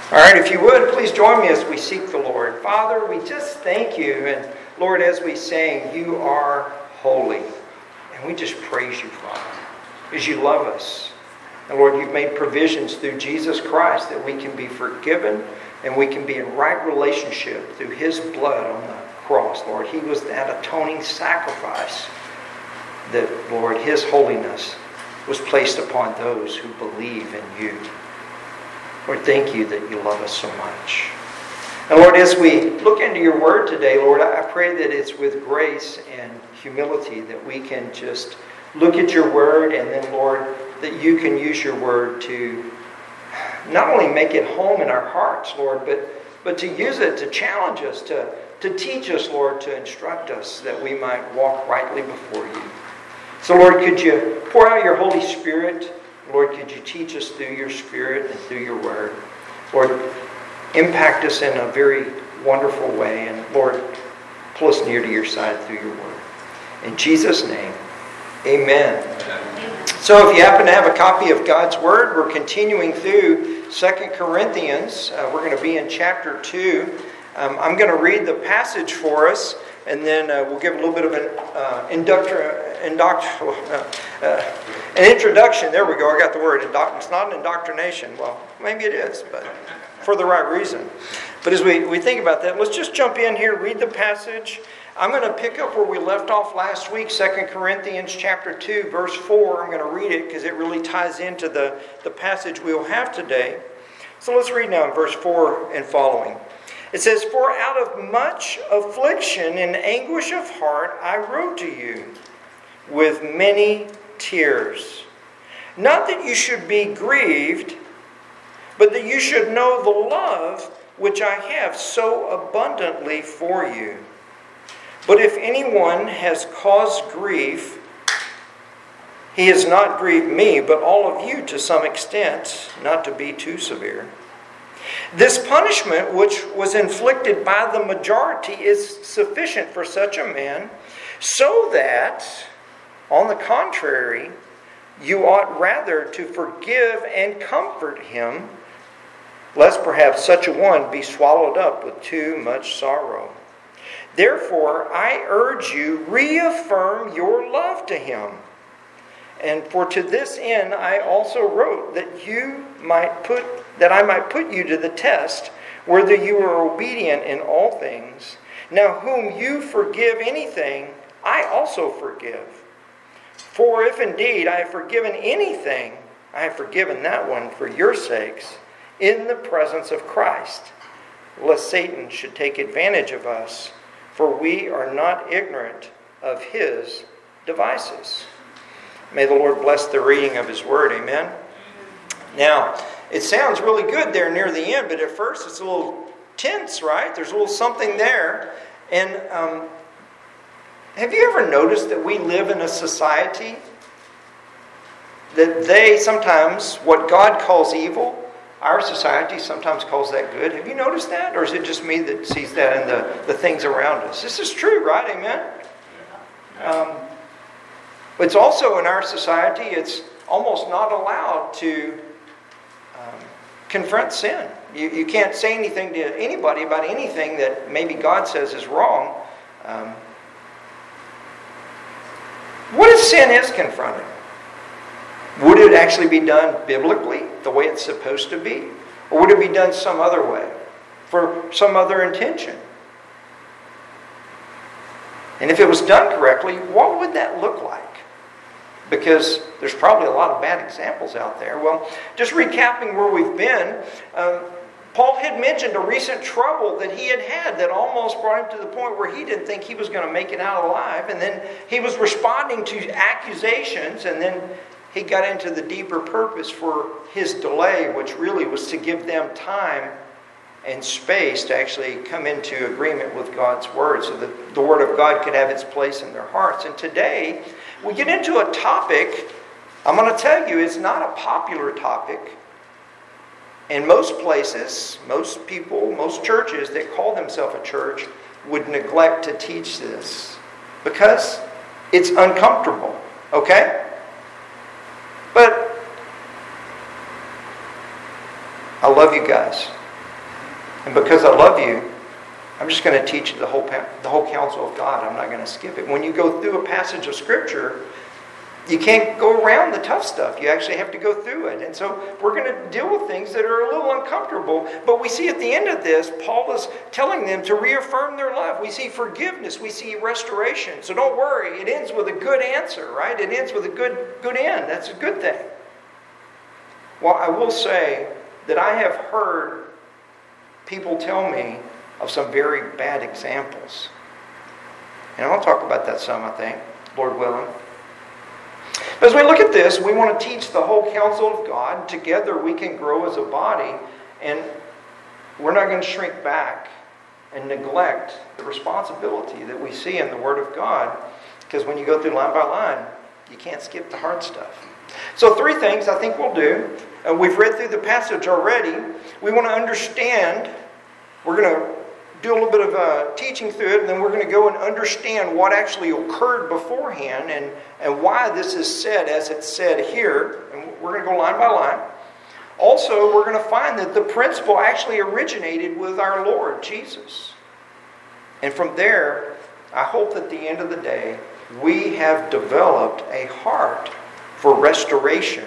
All right, if you would, please join me as we seek the Lord. Father, we just thank you. And Lord, as we sing, you are holy. And we just praise you, Father, because you love us. And Lord, you've made provisions through Jesus Christ that we can be forgiven and we can be in right relationship through his blood on the cross, Lord. He was that atoning sacrifice that, Lord, his holiness was placed upon those who believe in you. Lord, thank you that you love us so much. And Lord, as we look into your word today, Lord, I pray that it's with grace and humility that we can just look at your word, and then, Lord, that you can use your word to not only make it home in our hearts, Lord, but to use it to challenge us, to teach us, Lord, to instruct us that we might walk rightly before you. So, Lord, could you pour out your Holy Spirit? Lord, could you teach us through your Spirit and through your word? Lord, impact us in a very wonderful way. And Lord, pull us near to your side through your word. In Jesus' name, amen. So if you happen to have a copy of God's word, we're continuing through 2 Corinthians. We're going to be in chapter 2. I'm going to read the passage for us, and then we'll give a little bit of an introduction. There we go. I got the word. It's not an indoctrination. Well, maybe it is, but for the right reason. But as we think about that, let's just jump in here, read the passage. I'm going to pick up where we left off last week, 2 Corinthians chapter 2, verse 4. I'm going to read it because it really ties into the passage we'll have today. So let's read now in verse 4 and following. It says, "For out of much affliction and anguish of heart I wrote to you with many tears. Not that you should be grieved, but that you should know the love which I have so abundantly for you. But if anyone has caused grief, he has not grieved me, but all of you to some extent, not to be too severe. This punishment which was inflicted by the majority is sufficient for such a man, so that, on the contrary, you ought rather to forgive and comfort him, lest perhaps such a one be swallowed up with too much sorrow. Therefore, I urge you, reaffirm your love to him. And for to this end I also wrote, that I might put you to the test, whether you are obedient in all things. Now whom you forgive anything, I also forgive. For if indeed I have forgiven anything, I have forgiven that one for your sakes, in the presence of Christ, lest Satan should take advantage of us, for we are not ignorant of his devices." May the Lord bless the reading of his word. Amen. Now, it sounds really good there near the end, but at first it's a little tense, right? There's a little something there. And have you ever noticed that we live in a society that they sometimes, what God calls evil, our society sometimes calls that good? Have you noticed that? Or is it just me that sees that in the things around us? This is true, right? Amen? It's also in our society, it's almost not allowed to confront sin. You can't say anything to anybody about anything that maybe God says is wrong. What if sin is confronted? Would it actually be done biblically, the way it's supposed to be? Or would it be done some other way, for some other intention? And if it was done correctly, what would that look like? Because there's probably a lot of bad examples out there. Well, just recapping where we've been, Paul had mentioned a recent trouble that he had that almost brought him to the point where he didn't think he was going to make it out alive. And then he was responding to accusations, and then he got into the deeper purpose for his delay, which really was to give them time and space to actually come into agreement with God's word, so that the word of God could have its place in their hearts. And today, we get into a topic, I'm going to tell you, it's not a popular topic. In most places, most people, most churches that call themselves a church would neglect to teach this because it's uncomfortable, okay? But I love you guys. And because I love you, I'm just going to teach you the whole counsel of God. I'm not going to skip it. When you go through a passage of Scripture, you can't go around the tough stuff. You actually have to go through it. And so we're going to deal with things that are a little uncomfortable. But we see at the end of this, Paul is telling them to reaffirm their love. We see forgiveness. We see restoration. So don't worry. It ends with a good answer, right? It ends with a good end. That's a good thing. Well, I will say that I have heard people tell me of some very bad examples. And I'll talk about that some, I think, Lord willing. But as we look at this, we want to teach the whole counsel of God. Together we can grow as a body, and we're not going to shrink back and neglect the responsibility that we see in the Word of God, because when you go through line by line, you can't skip the hard stuff. So 3 things I think we'll do. We've read through the passage already. We want to understand. We're going to do a little bit of teaching through it, and then we're going to go and understand what actually occurred beforehand and why this is said as it's said here. And we're going to go line by line. Also, we're going to find that the principle actually originated with our Lord Jesus. And from there, I hope at the end of the day, we have developed a heart for restoration.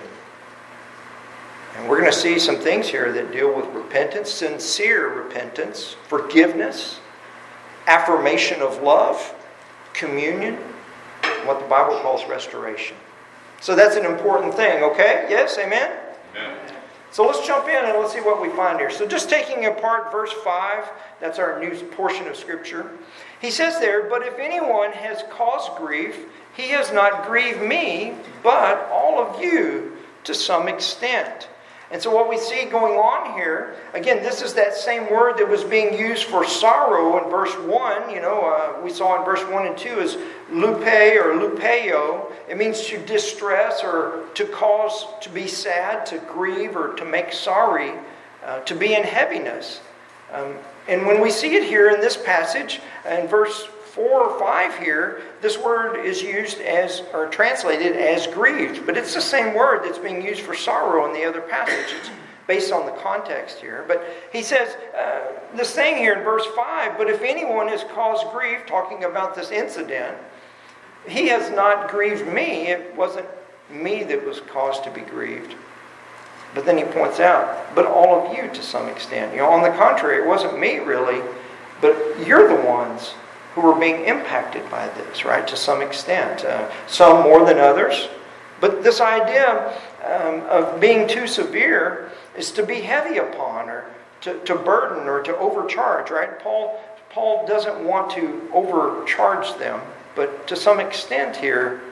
And we're going to see some things here that deal with repentance, sincere repentance, forgiveness, affirmation of love, communion, what the Bible calls restoration. So that's an important thing, okay? Yes, amen? Amen. So let's jump in and let's see what we find here. So just taking apart verse 5, that's our new portion of Scripture. He says there, "But if anyone has caused grief, he has not grieved me, but all of you to some extent." And so what we see going on here, again, this is that same word that was being used for sorrow in verse 1. We saw in verse 1 and 2 is lupe or lupeo. It means to distress or to cause to be sad, to grieve or to make sorry, to be in heaviness. And when we see it here in this passage, in verse 4 or 5 here, this word is used as, or translated as grieved. But it's the same word that's being used for sorrow in the other passage. It's based on the context here. But he says, this thing here in verse 5, "But if anyone has caused grief," talking about this incident, "he has not grieved me." It wasn't me that was caused to be grieved. But then he points out, "but all of you to some extent." On the contrary, it wasn't me really, but you're the ones who were being impacted by this, right, to some extent. Some more than others. But this idea of being too severe is to be heavy upon, or to burden, or to overcharge, right? Paul doesn't want to overcharge them, but to some extent here,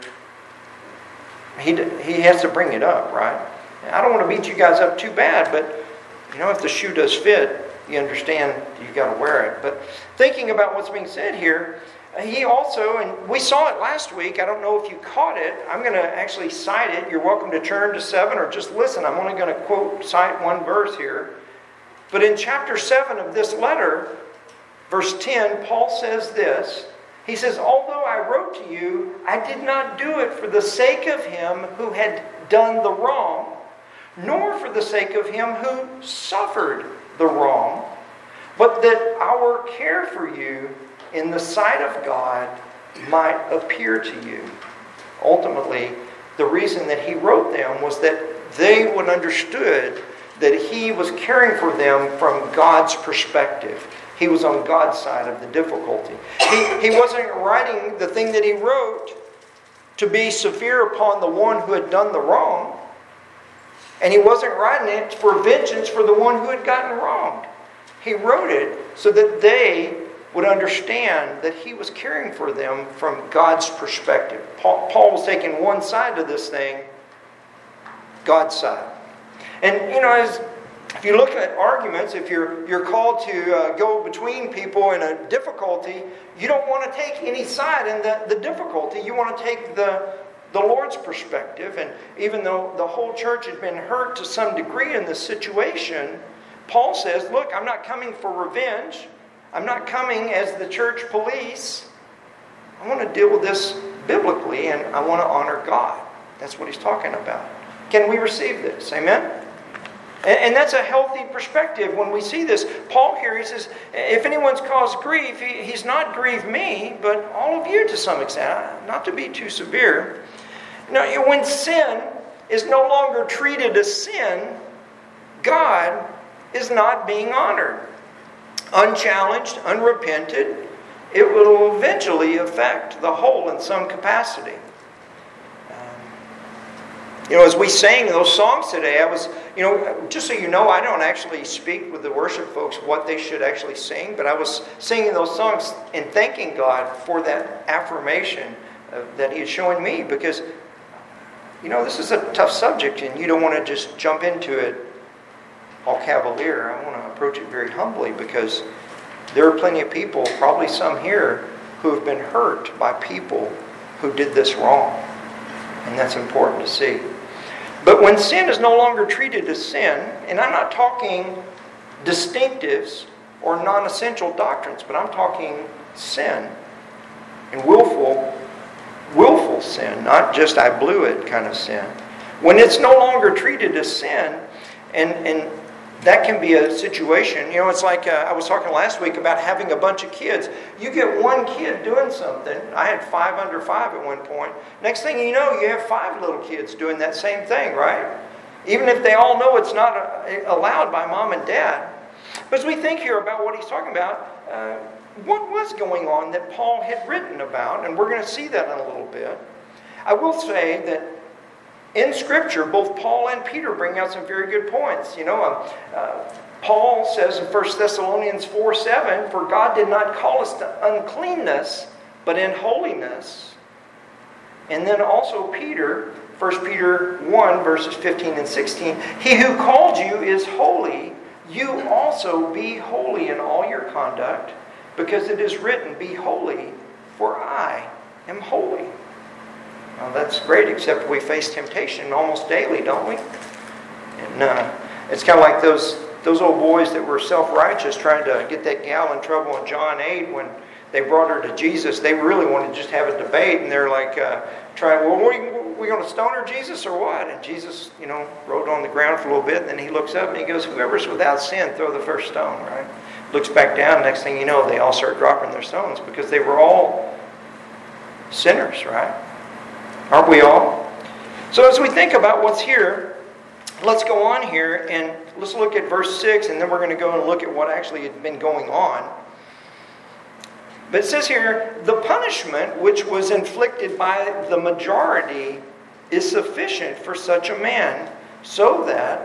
he has to bring it up, right? I don't want to beat you guys up too bad, but if the shoe does fit, you understand you've got to wear it. But thinking about what's being said here, he also, and we saw it last week, I don't know if you caught it, I'm going to actually cite it. You're welcome to turn to 7 or just listen. I'm only going to cite one verse here. But in chapter 7 of this letter, verse 10, Paul says this. He says, "Although I wrote to you, I did not do it for the sake of him who had done the wrong, nor for the sake of him who suffered the wrong, but that our care for you in the sight of God might appear to you." Ultimately, the reason that he wrote them was that they would understood that he was caring for them from God's perspective. He was on God's side of the difficulty. He wasn't writing the thing that he wrote to be severe upon the one who had done the wrong. And he wasn't writing it for vengeance for the one who had gotten wronged. He wrote it so that they would understand that he was caring for them from God's perspective. Paul was taking one side of this thing, God's side. And if you look at arguments, if you're called to go between people in a difficulty, you don't want to take any side in the difficulty. You want to take the Lord's perspective. And even though the whole church had been hurt to some degree in this situation, Paul says, look, I'm not coming for revenge. I'm not coming as the church police. I want to deal with this biblically, and I want to honor God. That's what he's talking about. Can we receive this? Amen? And that's a healthy perspective when we see this. Paul here, he says, if anyone's caused grief, he's not grieved me, but all of you to some extent. Not to be too severe. When sin is no longer treated as sin, God is not being honored. Unchallenged, unrepented, it will eventually affect the whole in some capacity. As we sang those songs today, I was, just so you know, I don't actually speak with the worship folks what they should actually sing, but I was singing those songs and thanking God for that affirmation that He is showing me, because, this is a tough subject and you don't want to just jump into it all cavalier. I want to approach it very humbly, because there are plenty of people, probably some here, who have been hurt by people who did this wrong. And that's important to see. But when sin is no longer treated as sin, and I'm not talking distinctives or non-essential doctrines, but I'm talking sin and willful sin, not just I blew it kind of sin. When it's no longer treated as sin, and that can be a situation, it's like I was talking last week about having a bunch of kids. You get one kid doing something. I had 5 under 5 at one point. Next thing you know, you have 5 little kids doing that same thing, right? Even if they all know it's not allowed by mom and dad. But as we think here about what he's talking about, what was going on that Paul had written about, and we're going to see that in a little bit. I will say that in Scripture, both Paul and Peter bring out some very good points. Paul says in 1 Thessalonians 4:7, "For God did not call us to uncleanness, but in holiness." And then also Peter, 1 Peter 1, verses 15 and 16, "He who called you is holy. You also be holy in all your conduct, because it is written, 'Be holy, for I am holy.'" Well, that's great, except we face temptation almost daily, don't we? And it's kind of like those old boys that were self-righteous trying to get that gal in trouble in John 8 when they brought her to Jesus. They really wanted to just have a debate, and they're like, we going to stone her, Jesus, or what? And Jesus, rolled on the ground for a little bit, and then he looks up and he goes, "Whoever's without sin, throw the first stone," right? Looks back down, next thing you know, they all start dropping their stones because they were all sinners, right? Aren't we all? So as we think about what's here, let's go on here and let's look at verse 6, and then we're going to go and look at what actually had been going on. But it says here, "The punishment which was inflicted by the majority is sufficient for such a man, so that,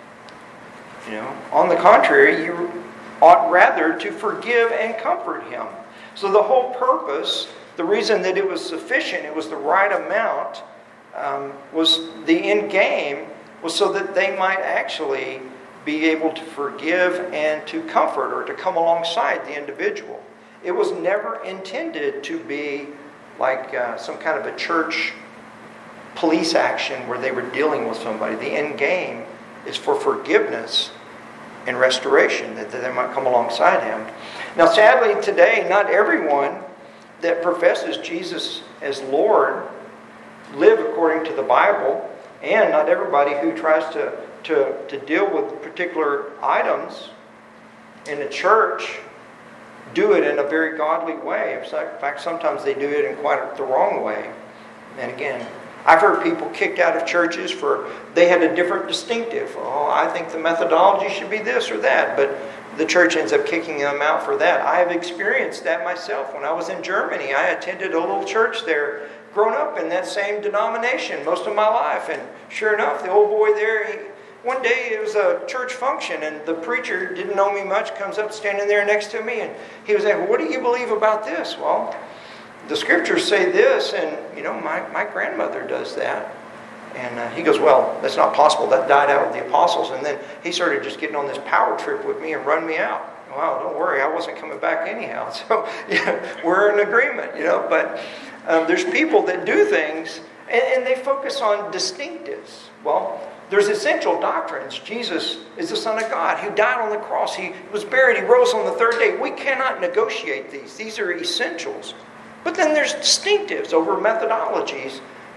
on the contrary, you ought rather to forgive and comfort him." So the whole purpose, the reason that it was sufficient, it was the right amount, was the end game, was so that they might actually be able to forgive and to comfort, or to come alongside the individual. It was never intended to be like some kind of a church police action where they were dealing with somebody. The end game is for forgiveness and restoration, that they might come alongside him. Now, sadly, today, not everyone that professes Jesus as Lord live according to the Bible, and not everybody who tries to deal with particular items in a church do it in a very godly way. In fact, sometimes they do it in quite the wrong way. And again, I've heard people kicked out of churches for they had a different distinctive. "Oh, I think the methodology should be this or that," but the church ends up kicking them out for that. I have experienced that myself. When I was in Germany, I attended a little church there, grown up in that same denomination most of my life. And sure enough, the old boy there, one day it was a church function, and the preacher didn't know me much, comes up standing there next to me, and he was like, "Well, what do you believe about this?" "Well, the scriptures say this, and my grandmother does that." And he goes, "Well, that's not possible. That died out with the apostles." And then he started just getting on this power trip with me and run me out. Well, don't worry, I wasn't coming back anyhow. So we're in agreement, But there's people that do things, and they focus on distinctives. Well, there's essential doctrines. Jesus is the Son of God who died on the cross. He was buried. He rose on the third day. We cannot negotiate these. These are essentials. But then there's distinctives over methodologies.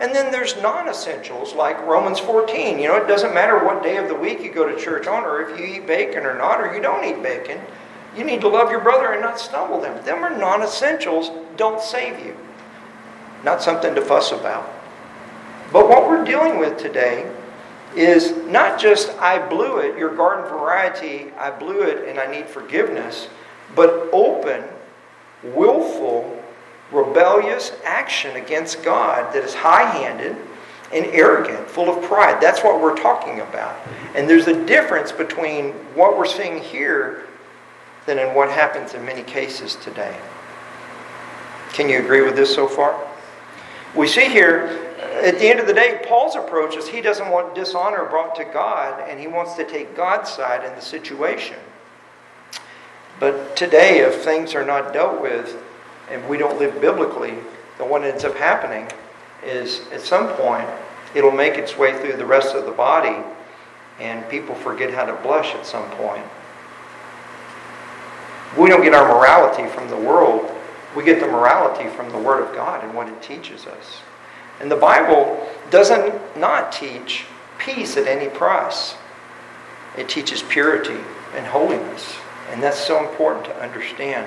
And then there's non-essentials like Romans 14. It doesn't matter what day of the week you go to church on, or if you eat bacon or not, or you don't eat bacon. You need to love your brother and not stumble them. Them are non-essentials. Don't save you. Not something to fuss about. But what we're dealing with today is not just I blew it, your garden variety, I blew it and I need forgiveness, but open, willful, rebellious action against God that is high-handed and arrogant, full of pride. That's what we're talking about. And there's a difference between what we're seeing here than in what happens in many cases today. Can you agree with this so far? We see here, at the end of the day, Paul's approach is he doesn't want dishonor brought to God, and he wants to take God's side in the situation. But today, if things are not dealt with, and we don't live biblically, then what ends up happening is, at some point, it'll make its way through the rest of the body, and people forget how to blush at some point. We don't get our morality from the world. We get the morality from the Word of God and what it teaches us. And the Bible doesn't not teach peace at any price. It teaches purity and holiness. And that's so important to understand.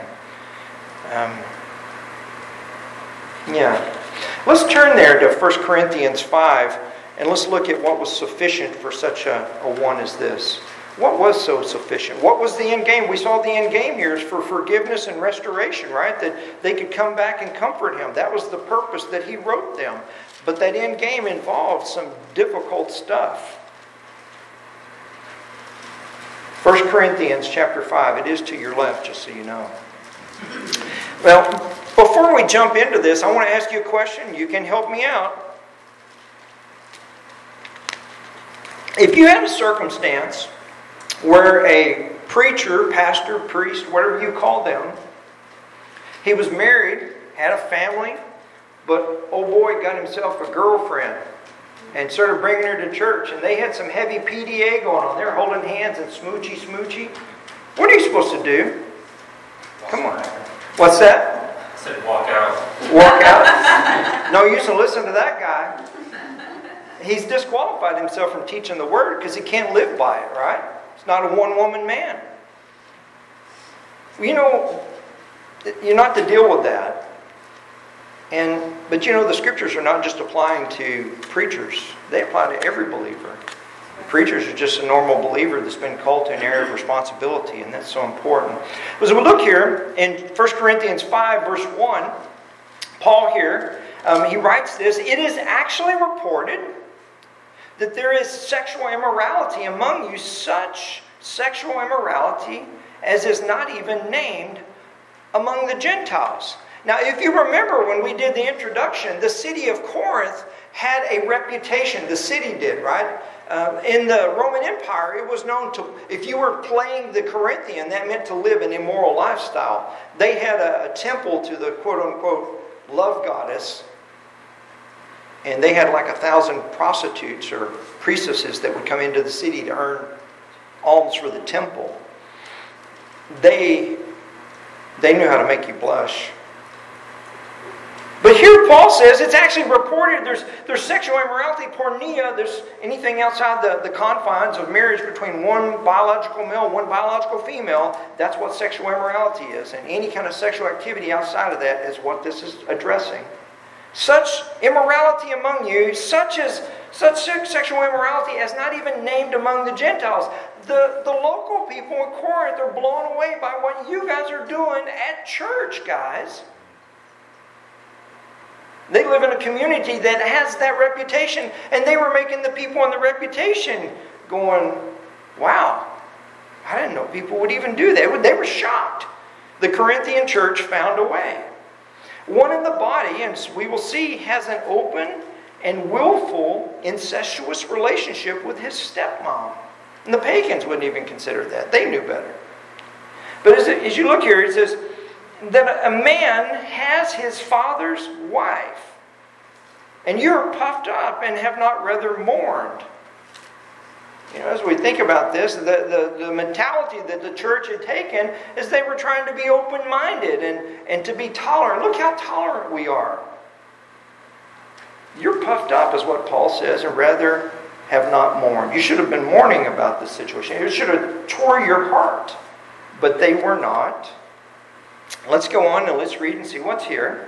Let's turn there to 1 Corinthians 5, and let's look at what was sufficient for such a one as this. What was so sufficient? What was the end game? We saw the end game here is for forgiveness and restoration, right? That they could come back and comfort him. That was the purpose that he wrote them. But that end game involved some difficult stuff. 1 Corinthians chapter 5. It is to your left, just so you know. Well, before we jump into this, I want to ask you a question. You can help me out. If you had a circumstance where a preacher, pastor, priest, whatever you call them, he was married, had a family, but oh boy, got himself a girlfriend and started bringing her to church, and they had some heavy PDA going on. They're holding hands and smoochy. What are you supposed to do? Come on. What's that? I said walk out. Walk out? No use to listen to that guy. He's disqualified himself from teaching the Word because he can't live by it, right? It's not a one-woman man. You're not to deal with that. But the Scriptures are not just applying to preachers. They apply to every believer. Preachers are just a normal believer that's been called to an area of responsibility, and that's so important. As we look here in 1 Corinthians 5, verse 1, Paul here, he writes this, "It is actually reported that there is sexual immorality among you, such sexual immorality as is not even named among the Gentiles." Now, if you remember when we did the introduction, the city of Corinth had a reputation. The city did, right? In the Roman Empire, it was known to, if you were playing the Corinthian, that meant to live an immoral lifestyle. They had a temple to the quote-unquote love goddess, and they had like 1,000 prostitutes or priestesses that would come into the city to earn alms for the temple. They knew how to make you blush. But here Paul says it's actually reported there's sexual immorality, porneia, there's anything outside the confines of marriage between one biological male and one biological female. That's what sexual immorality is. And any kind of sexual activity outside of that is what this is addressing. Such immorality among you, such sexual immorality as not even named among the Gentiles. The local people in Corinth are blown away by what you guys are doing at church, guys. They live in a community that has that reputation, and they were making the people in the reputation going, wow, I didn't know people would even do that. They were shocked. The Corinthian church found a way. One in the body, and we will see, has an open and willful incestuous relationship with his stepmom. And the pagans wouldn't even consider that. They knew better. But as you look here, it says that a man has his father's wife, and you're puffed up and have not rather mourned. As we think about this, the mentality that the church had taken is they were trying to be open-minded and to be tolerant. Look how tolerant we are. You're puffed up, is what Paul says, and rather have not mourned. You should have been mourning about this situation. It should have tore your heart, but they were not. Let's go on and let's read and see what's here.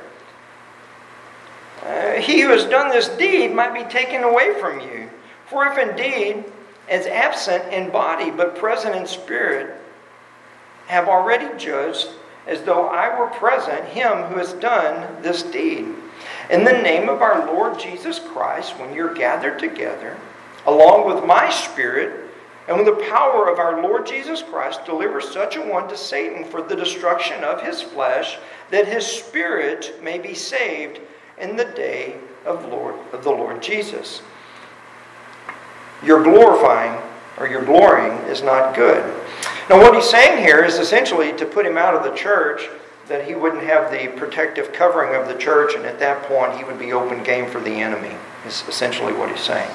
He who has done this deed might be taken away from you. For if indeed, as absent in body but present in spirit, have already judged, as though I were present, him who has done this deed. In the name of our Lord Jesus Christ, when you're gathered together, along with my spirit, and with the power of our Lord Jesus Christ, deliver such a one to Satan for the destruction of his flesh, that his spirit may be saved in the day of the Lord Jesus. Your glorifying or your glorying is not good. Now what he's saying here is essentially to put him out of the church, that he wouldn't have the protective covering of the church, and at that point he would be open game for the enemy, is essentially what he's saying.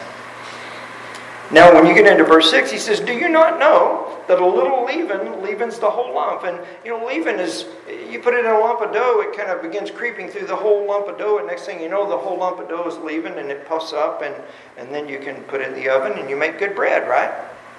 Now when you get into verse 6, he says, do you not know that a little leaven leavens the whole lump? And leaven is, you put it in a lump of dough, it kind of begins creeping through the whole lump of dough, and next thing you know, the whole lump of dough is leavened, and it puffs up, and then you can put it in the oven and you make good bread, right?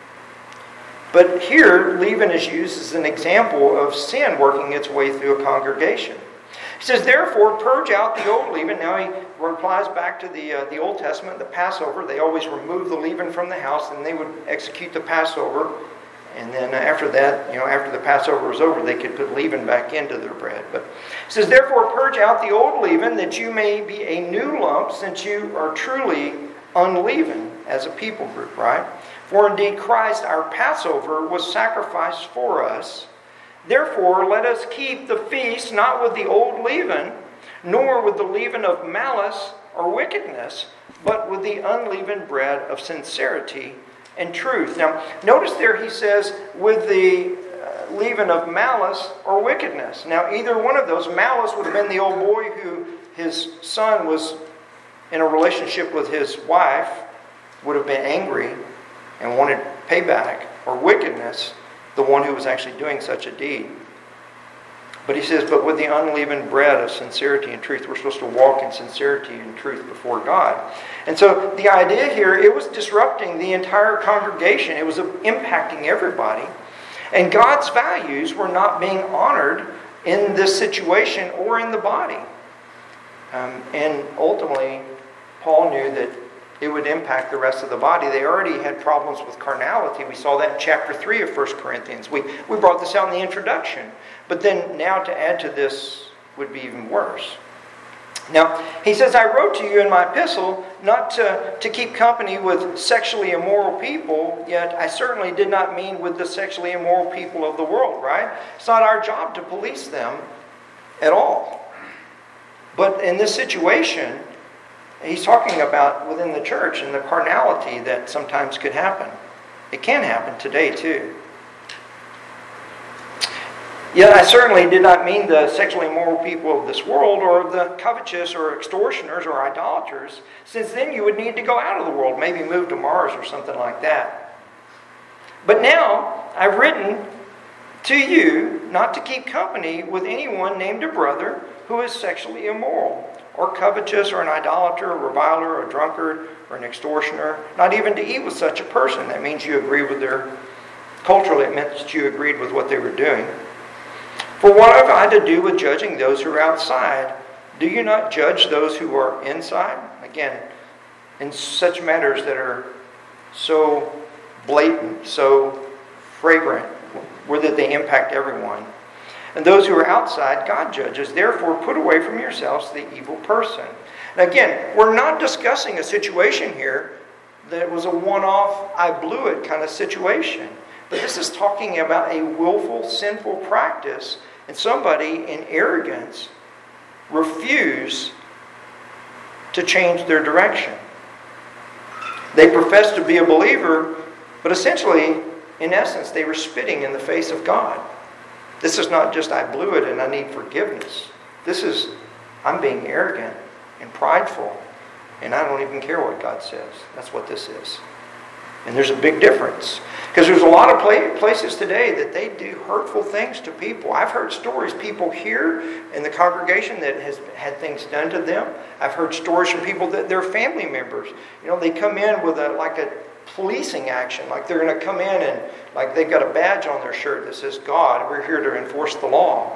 But here, leaven is used as an example of sin working its way through a congregation. He says, therefore, purge out the old leaven. Now he replies back to the Old Testament, the Passover. They always remove the leaven from the house, and they would execute the Passover. And then after that, after the Passover was over, they could put leaven back into their bread. But he says, therefore, purge out the old leaven, that you may be a new lump, since you are truly unleavened as a people group, right? For indeed Christ, our Passover, was sacrificed for us. Therefore, let us keep the feast not with the old leaven, nor with the leaven of malice or wickedness, but with the unleavened bread of sincerity and truth. Now, notice there he says, with the leaven of malice or wickedness. Now, either one of those, malice would have been the old boy who his son was in a relationship with his wife, would have been angry and wanted payback, or wickedness, the one who was actually doing such a deed. But he says, but with the unleavened bread of sincerity and truth, we're supposed to walk in sincerity and truth before God. And so the idea here, it was disrupting the entire congregation. It was impacting everybody. And God's values were not being honored in this situation or in the body. And ultimately, Paul knew that it would impact the rest of the body. They already had problems with carnality. We saw that in chapter 3 of 1 Corinthians. We brought this out in the introduction. But then now to add to this would be even worse. Now, he says, I wrote to you in my epistle not to keep company with sexually immoral people, yet I certainly did not mean with the sexually immoral people of the world, right? It's not our job to police them at all. But in this situation, he's talking about within the church and the carnality that sometimes could happen. It can happen today too. Yet I certainly did not mean the sexually immoral people of this world, or the covetous or extortioners or idolaters, since then you would need to go out of the world, maybe move to Mars or something like that. But now I've written to you not to keep company with anyone named a brother who is sexually immoral, or covetous, or an idolater, or reviler, or a drunkard, or an extortioner, not even to eat with such a person. That means you agree with their, culturally it meant that you agreed with what they were doing. For what have I to do with judging those who are outside? Do you not judge those who are inside? Again, in such matters that are so blatant, so fragrant, where that they impact everyone. And those who are outside, God judges. Therefore, put away from yourselves the evil person. And again, we're not discussing a situation here that was a one-off, I blew it kind of situation. But this is talking about a willful, sinful practice, and somebody in arrogance refused to change their direction. They professed to be a believer, but essentially, in essence, they were spitting in the face of God. This is not just I blew it and I need forgiveness. This is I'm being arrogant and prideful, and I don't even care what God says. That's what this is. And there's a big difference. Because there's a lot of places today that they do hurtful things to people. I've heard stories, people here in the congregation that has had things done to them. I've heard stories from people that they're family members. They come in with a policing action. Like they're going to come in and like they've got a badge on their shirt that says, God, we're here to enforce the law.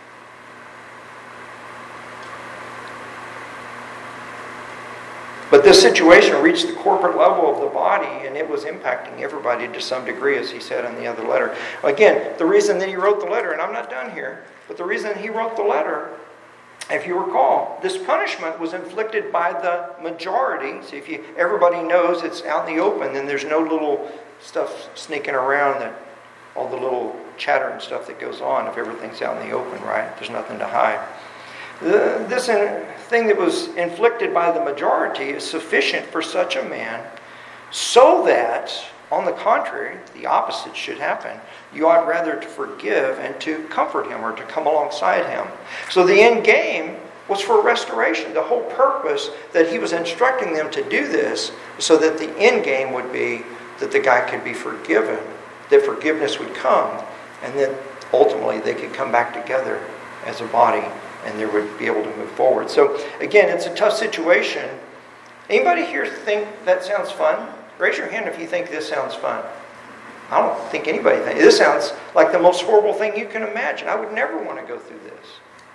But this situation reached the corporate level of the body, and it was impacting everybody to some degree, as he said in the other letter. Again, the reason that he wrote the letter, and I'm not done here, but the reason he wrote the letter, if you recall, this punishment was inflicted by the majority. So if everybody knows it's out in the open, then there's no little stuff sneaking around, that all the little chatter and stuff that goes on if everything's out in the open, right? There's nothing to hide. This thing that was inflicted by the majority is sufficient for such a man, so that, on the contrary, the opposite should happen. You ought rather to forgive and to comfort him, or to come alongside him. So the end game was for restoration. The whole purpose that he was instructing them to do this, so that the end game would be that the guy could be forgiven, that forgiveness would come, and then ultimately they could come back together as a body, and they would be able to move forward. So again, it's a tough situation. Anybody here think that sounds fun? Raise your hand if you think this sounds fun. I don't think anybody thinks. This sounds like the most horrible thing you can imagine. I would never want to go through this.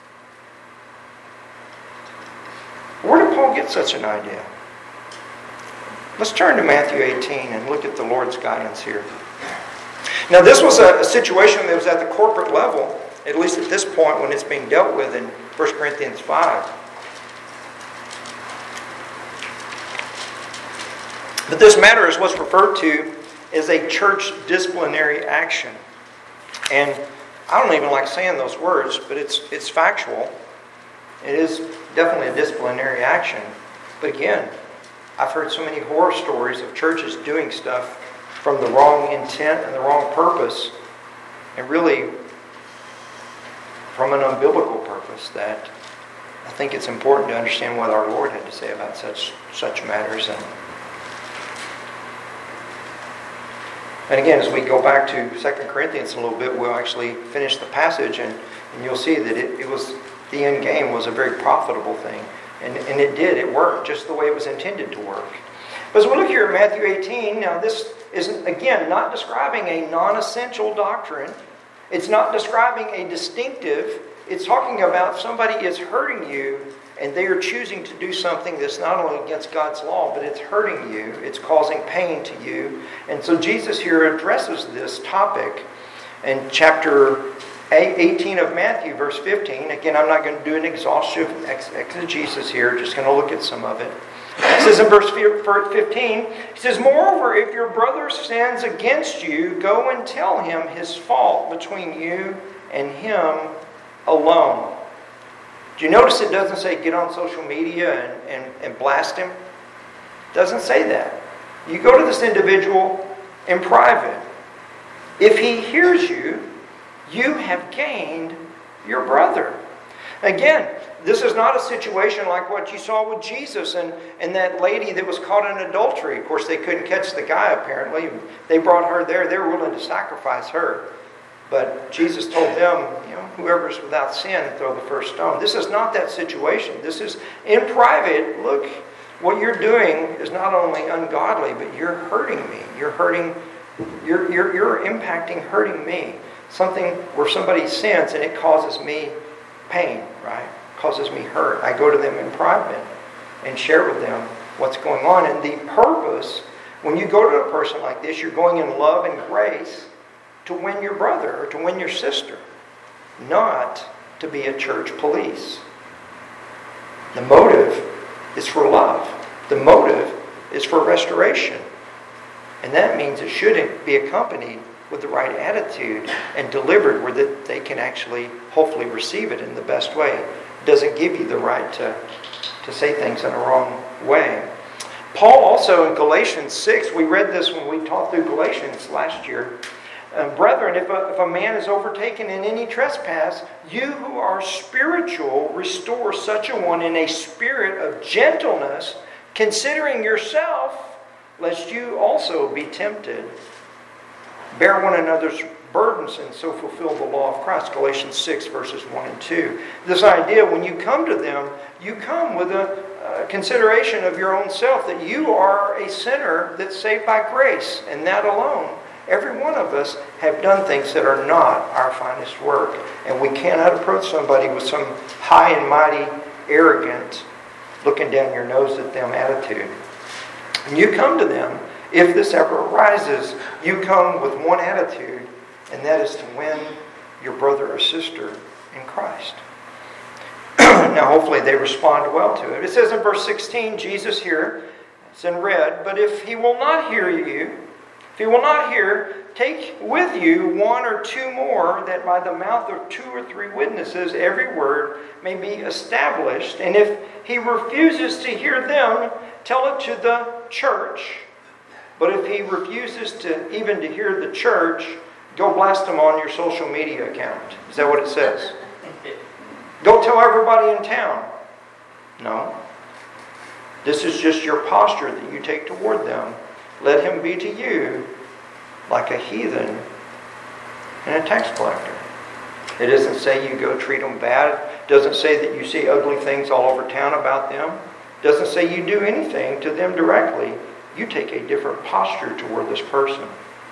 Where did Paul get such an idea? Let's turn to Matthew 18 and look at the Lord's guidance here. Now, this was a situation that was at the corporate level, at least at this point when it's being dealt with in 1 Corinthians 5. But this matter is what's referred to as a church disciplinary action. And I don't even like saying those words, but it's factual. It is definitely a disciplinary action. But again, I've heard so many horror stories of churches doing stuff from the wrong intent and the wrong purpose, and really from an unbiblical purpose, that I think it's important to understand what our Lord had to say about such matters. And again, as we go back to 2 Corinthians a little bit, we'll actually finish the passage, and you'll see that it was, the end game was a very profitable thing. And it did. It worked just the way it was intended to work. But as we look here at Matthew 18, now this is, again, not describing a non-essential doctrine. It's not describing a distinctive. It's talking about somebody is hurting you, and they are choosing to do something that's not only against God's law, but it's hurting you. It's causing pain to you. And so Jesus here addresses this topic in chapter 18 of Matthew, verse 15. Again, I'm not going to do an exhaustive exegesis here. Just going to look at some of it. It says in verse 15, he says, "Moreover, if your brother sins against you, go and tell him his fault between you and him alone." Do you notice it doesn't say get on social media and blast him? It doesn't say that. You go to this individual in private. If he hears you, you have gained your brother. Again, this is not a situation like what you saw with Jesus and that lady that was caught in adultery. Of course, they couldn't catch the guy, apparently. They brought her there. They were willing to sacrifice her. But Jesus told them, whoever's without sin, throw the first stone. This is not that situation. This is in private. Look, what you're doing is not only ungodly, but you're hurting me. You're impacting hurting me. Something where somebody sins and it causes me pain, right? Causes me hurt. I go to them in private and share with them what's going on. And the purpose, when you go to a person like this, you're going in love and grace to win your brother or to win your sister, not to be a church police. The motive is for love. The motive is for restoration. And that means it should be accompanied with the right attitude and delivered where that they can actually hopefully receive it in the best way. It doesn't give you the right to say things in a wrong way. Paul also in Galatians 6, we read this when we taught through Galatians last year. Brethren, if a man is overtaken in any trespass, you who are spiritual, restore such a one in a spirit of gentleness, considering yourself lest you also be tempted. Bear one another's burdens and so fulfill the law of Christ. Galatians 6, verses 1 and 2. This idea, when you come to them, you come with a consideration of your own self, that you are a sinner that's saved by grace, and that alone. Every one of us have done things that are not our finest work, and we cannot approach somebody with some high and mighty, arrogant, looking down your nose at them attitude. And you come to them, if this ever arises, you come with one attitude, and that is to win your brother or sister in Christ. Now, hopefully they respond well to it. It says in verse 16, Jesus here, it's in red, but if he will not hear you, if he will not hear, take with you one or two more, that by the mouth of 2 or 3 witnesses every word may be established. And if he refuses to hear them, tell it to the church. But if he refuses to even to hear the church, go blast him on your social media account. Is that what it says? Go tell everybody in town. No. This is just your posture that you take toward them. Let him be to you like a heathen and a tax collector. It doesn't say you go treat them bad. It doesn't say that you see ugly things all over town about them. It doesn't say you do anything to them directly. You take a different posture toward this person.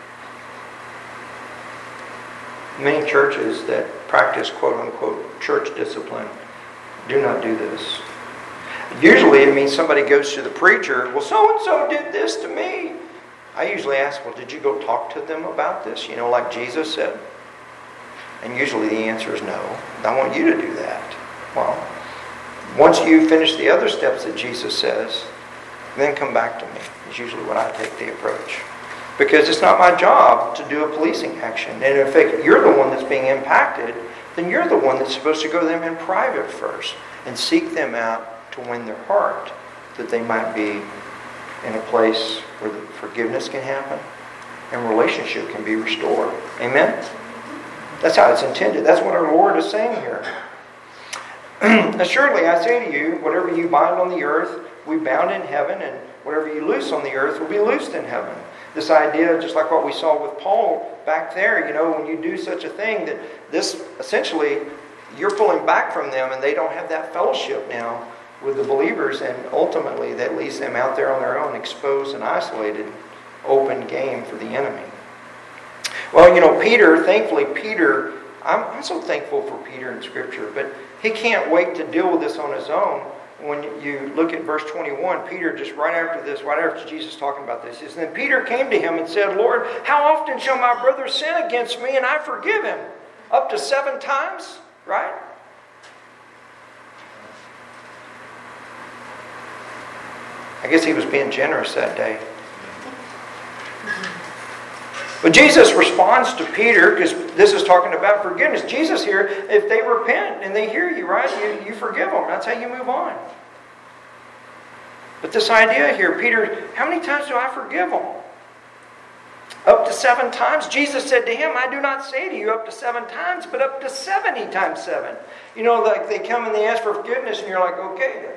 Many churches that practice quote-unquote church discipline do not do this. Usually it means somebody goes to the preacher, well, so-and-so did this to me. I usually ask, well, did you go talk to them about this? You know, like Jesus said. And usually the answer is no. I want you to do that. Well, once you finish the other steps that Jesus says, then come back to me. Is usually what I take the approach. Because it's not my job to do a policing action. And in fact, you're the one that's being impacted, then you're the one that's supposed to go to them in private first and seek them out to win their heart, that they might be in a place where the forgiveness can happen and relationship can be restored. Amen? That's how it's intended. That's what our Lord is saying here. Assuredly, I say to you, whatever you bind on the earth, we bound in heaven, and whatever you loose on the earth will be loosed in heaven. This idea, just like what we saw with Paul back there, when you do such a thing, that this essentially, you're pulling back from them and they don't have that fellowship now with the believers, and ultimately that leaves them out there on their own, exposed and isolated, open game for the enemy. Well, Peter, I'm so thankful for Peter in Scripture, but he can't wait to deal with this on his own. When you look at verse 21, Peter, just right after Jesus talking about this, says, then Peter came to him and said, Lord, how often shall my brother sin against me and I forgive him? Up to 7 times, right? I guess he was being generous that day. But Jesus responds to Peter, because this is talking about forgiveness. Jesus here, if they repent and they hear you, right, you forgive them. That's how you move on. But this idea here, Peter, how many times do I forgive them? Up to 7 times. Jesus said to him, I do not say to you up to 7 times, but up to 70 times 7. Like they come and they ask for forgiveness, and you're like, okay,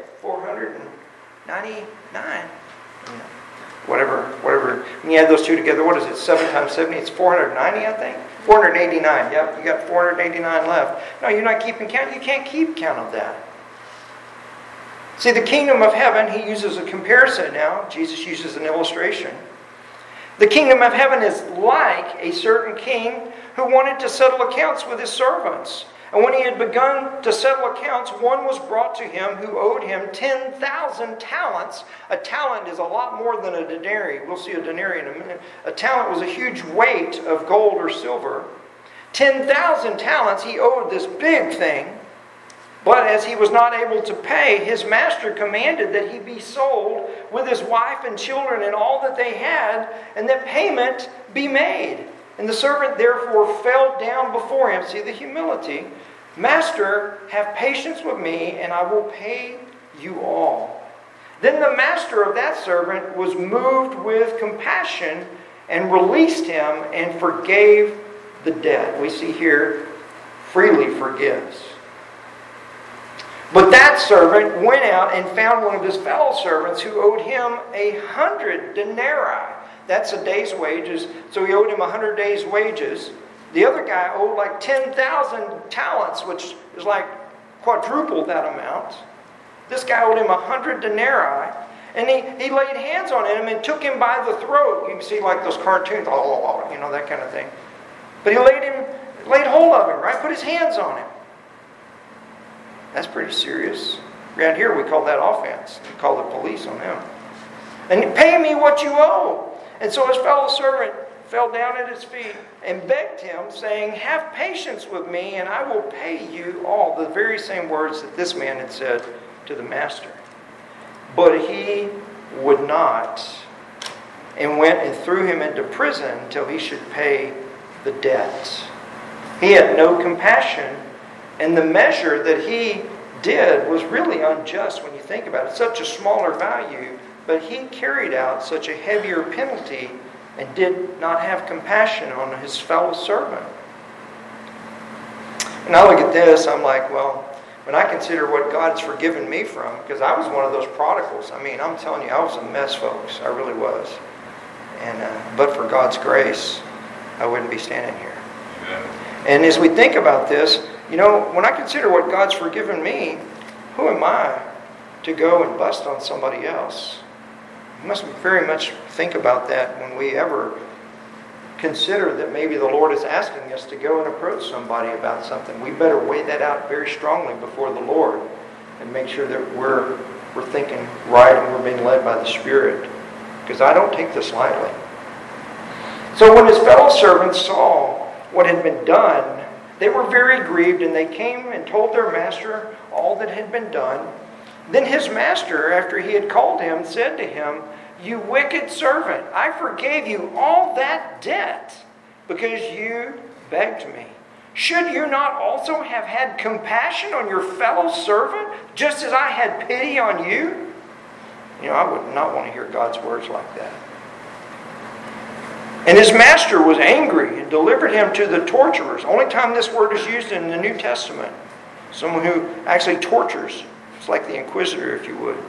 499. Whatever. When you add those two together, what is it? 7 times 70? It's 490, I think. 489. Yep, you got 489 left. No, you're not keeping count. You can't keep count of that. See, the kingdom of heaven, he uses a comparison now. Jesus uses an illustration. The kingdom of heaven is like a certain king who wanted to settle accounts with his servants. And when he had begun to settle accounts, one was brought to him who owed him 10,000 talents. A talent is a lot more than a denarii. We'll see a denarii in a minute. A talent was a huge weight of gold or silver. 10,000 talents, he owed this big thing. But as he was not able to pay, his master commanded that he be sold with his wife and children and all that they had, and that payment be made. And the servant therefore fell down before him. See the humility. Master, have patience with me, and I will pay you all. Then the master of that servant was moved with compassion and released him and forgave the debt. We see here, freely forgives. But that servant went out and found one of his fellow servants who owed him 100 denarii. That's a day's wages. So he owed him 100 days' wages. The other guy owed like 10,000 talents, which is like quadruple that amount. This guy owed him 100 denarii. And he laid hands on him and took him by the throat. You can see like those cartoons, that kind of thing. But he laid hold of him, right? Put his hands on him. That's pretty serious. Around here we call that offense. We call the police on them. And pay me what you owe. And so his fellow servant fell down at his feet and begged him, saying, have patience with me, and I will pay you all. The very same words that this man had said to the master. But he would not, and went and threw him into prison till he should pay the debt. He had no compassion, and the measure that he did was really unjust when you think about it. Such a smaller value, but he carried out such a heavier penalty and did not have compassion on his fellow servant. And I look at this, I'm like, well, when I consider what God's forgiven me from, because I was one of those prodigals. I mean, I'm telling you, I was a mess, folks. I really was. And but for God's grace, I wouldn't be standing here. Amen. And as we think about this, when I consider what God's forgiven me, who am I to go and bust on somebody else? We must very much think about that when we ever consider that maybe the Lord is asking us to go and approach somebody about something. We better weigh that out very strongly before the Lord and make sure that we're thinking right and we're being led by the Spirit. Because I don't take this lightly. So when his fellow servants saw what had been done, they were very grieved, and they came and told their master all that had been done. Then his master, after he had called him, said to him, you wicked servant, I forgave you all that debt because you begged me. Should you not also have had compassion on your fellow servant, just as I had pity on you? I would not want to hear God's words like that. And his master was angry and delivered him to the torturers. Only time this word is used in the New Testament. Someone who actually tortures. It's like the inquisitor, if you would.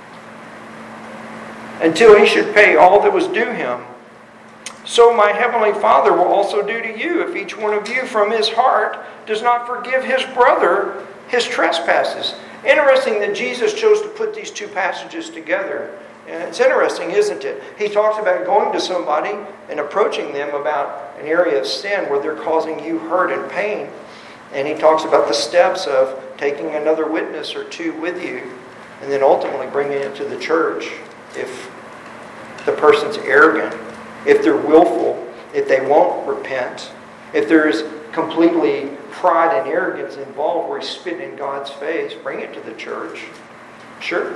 Until he should pay all that was due him. So my heavenly Father will also do to you, if each one of you from his heart does not forgive his brother his trespasses. Interesting that Jesus chose to put these two passages together. And it's interesting, isn't it? He talks about going to somebody and approaching them about an area of sin where they're causing you hurt and pain. And he talks about the steps of taking another witness or two with you, and then ultimately bringing it to the church if the person's arrogant, if they're willful, if they won't repent, if there's completely pride and arrogance involved where he's spitting in God's face, bring it to the church. Sure.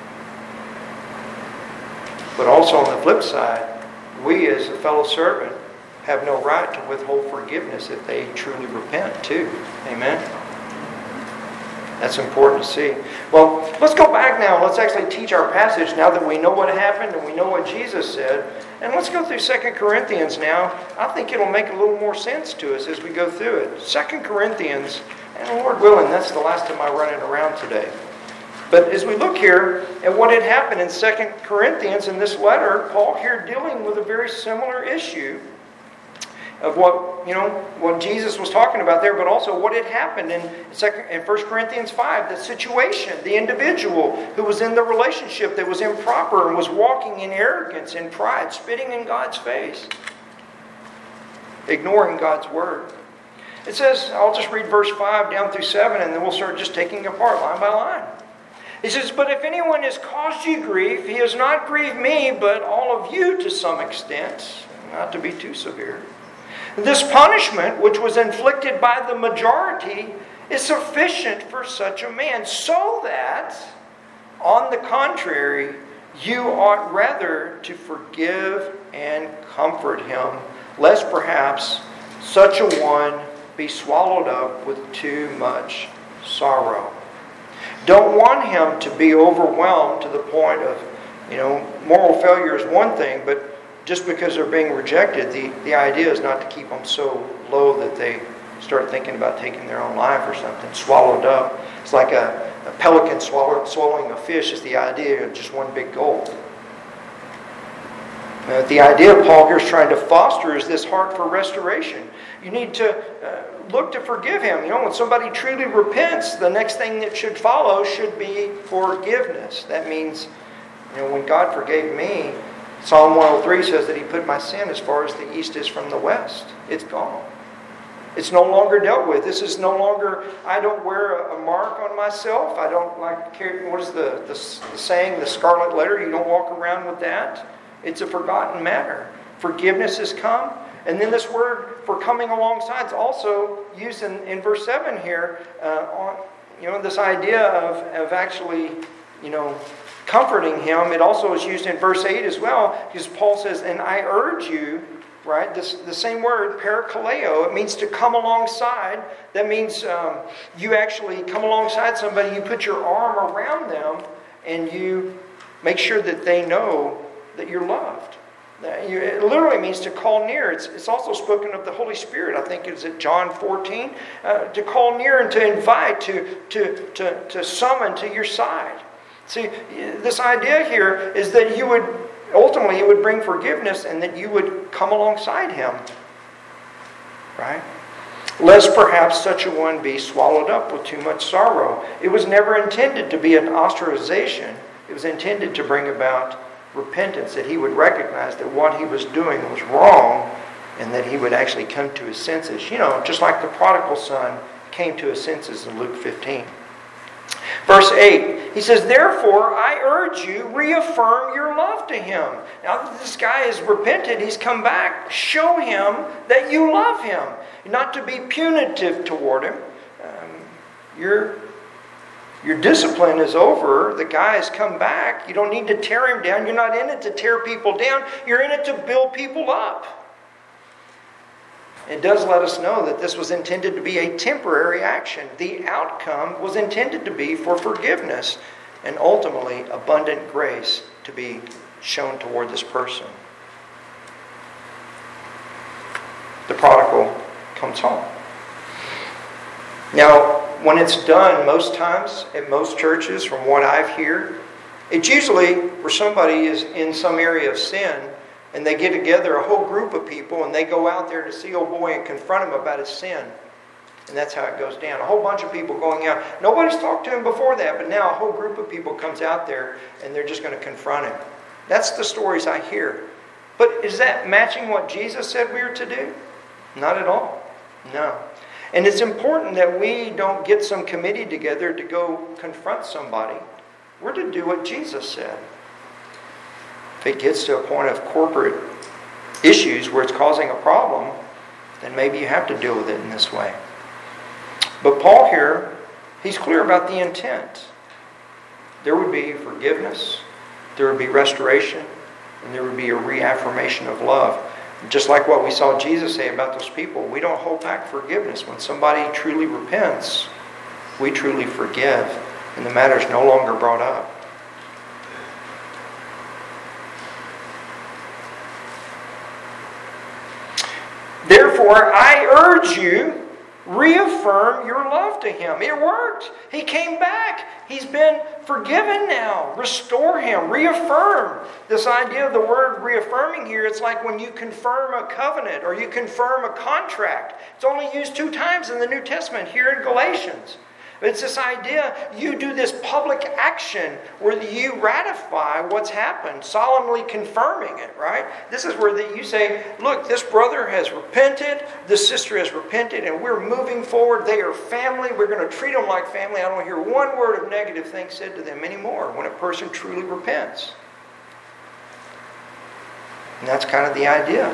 But also on the flip side, we as a fellow servant have no right to withhold forgiveness if they truly repent too. Amen? That's important to see. Well, let's go back now. Let's actually teach our passage now that we know what happened and we know what Jesus said. And let's go through 2 Corinthians now. I think it'll make a little more sense to us as we go through it. 2 Corinthians, and Lord willing, that's the last time I run it around today. But as we look here at what had happened in 2 Corinthians in this letter, Paul here dealing with a very similar issue of what Jesus was talking about there, but also what had happened in 1 Corinthians 5, the situation, the individual who was in the relationship that was improper and was walking in arrogance and pride, spitting in God's face, ignoring God's word. It says, I'll just read verse 5 down through 7, and then we'll start just taking it apart line by line. He says, but if anyone has caused you grief, he has not grieved me, but all of you to some extent, not to be too severe. This punishment, which was inflicted by the majority, is sufficient for such a man, so that, on the contrary, you ought rather to forgive and comfort him, lest perhaps such a one be swallowed up with too much sorrow. Don't want him to be overwhelmed to the point of, moral failure is one thing, but just because they're being rejected, the idea is not to keep them so low that they start thinking about taking their own life or something, swallowed up. It's like a a pelican swallowing a fish is the idea of just one big gulp. The idea Paul here is trying to foster is this heart for restoration. You need to look to forgive him. When somebody truly repents, the next thing that should follow should be forgiveness. That means, when God forgave me, Psalm 103 says that He put my sin as far as the east is from the west. It's gone. It's no longer dealt with. This is no longer, I don't wear a mark on myself. I don't carry, what is the saying, the scarlet letter? You don't walk around with that. It's a forgotten matter. Forgiveness has come. And then this word for coming alongside is also used in verse 7 here. This idea of actually, comforting him. It also is used in verse 8 as well, because Paul says, and I urge you, right? The same word, parakaleo, it means to come alongside. That means you actually come alongside somebody, you put your arm around them, and you make sure that they know that you're loved. It literally means to call near. It's also spoken of the Holy Spirit. I think it's at John 14. To call near and to invite, to summon to your side. See, this idea here is that you would, ultimately, it would bring forgiveness and that you would come alongside him. Right? Lest perhaps such a one be swallowed up with too much sorrow. It was never intended to be an ostracization. It was intended to bring about repentance, that he would recognize that what he was doing was wrong and that he would actually come to his senses. Just like the prodigal son came to his senses in Luke 15. Verse 8, he says, therefore, I urge you, reaffirm your love to him. Now that this guy has repented, he's come back. Show him that you love him. Not to be punitive toward him. Your discipline is over. The guy has come back. You don't need to tear him down. You're not in it to tear people down. You're in it to build people up. It does let us know that this was intended to be a temporary action. The outcome was intended to be for forgiveness and ultimately abundant grace to be shown toward this person. The prodigal comes home. Now, when it's done, most times, at most churches, from what I've heard, it's usually where somebody is in some area of sin and they get together, a whole group of people, and they go out there to see old boy and confront him about his sin. And that's how it goes down. A whole bunch of people going out. Nobody's talked to him before that, but now a whole group of people comes out there and they're just going to confront him. That's the stories I hear. But is that matching what Jesus said we are to do? Not at all. No. And it's important that we don't get some committee together to go confront somebody. We're to do what Jesus said. If it gets to a point of corporate issues where it's causing a problem, then maybe you have to deal with it in this way. But Paul here, he's clear about the intent. There would be forgiveness, there would be restoration, and there would be a reaffirmation of love. Just like what we saw Jesus say about those people, we don't hold back forgiveness. When somebody truly repents, we truly forgive, and the matter is no longer brought up. Therefore, I urge you, reaffirm your love to him. It worked. He came back. He's been forgiven now. Restore him. Reaffirm. This idea of the word reaffirming here, it's like when you confirm a covenant or you confirm a contract. It's only used 2 times in the New Testament, here in Galatians. It's this idea, you do this public action where you ratify what's happened, solemnly confirming it, right? This is where you say, look, this brother has repented, this sister has repented, and we're moving forward. They are family. We're going to treat them like family. I don't hear one word of negative things said to them anymore when a person truly repents. And that's kind of the idea.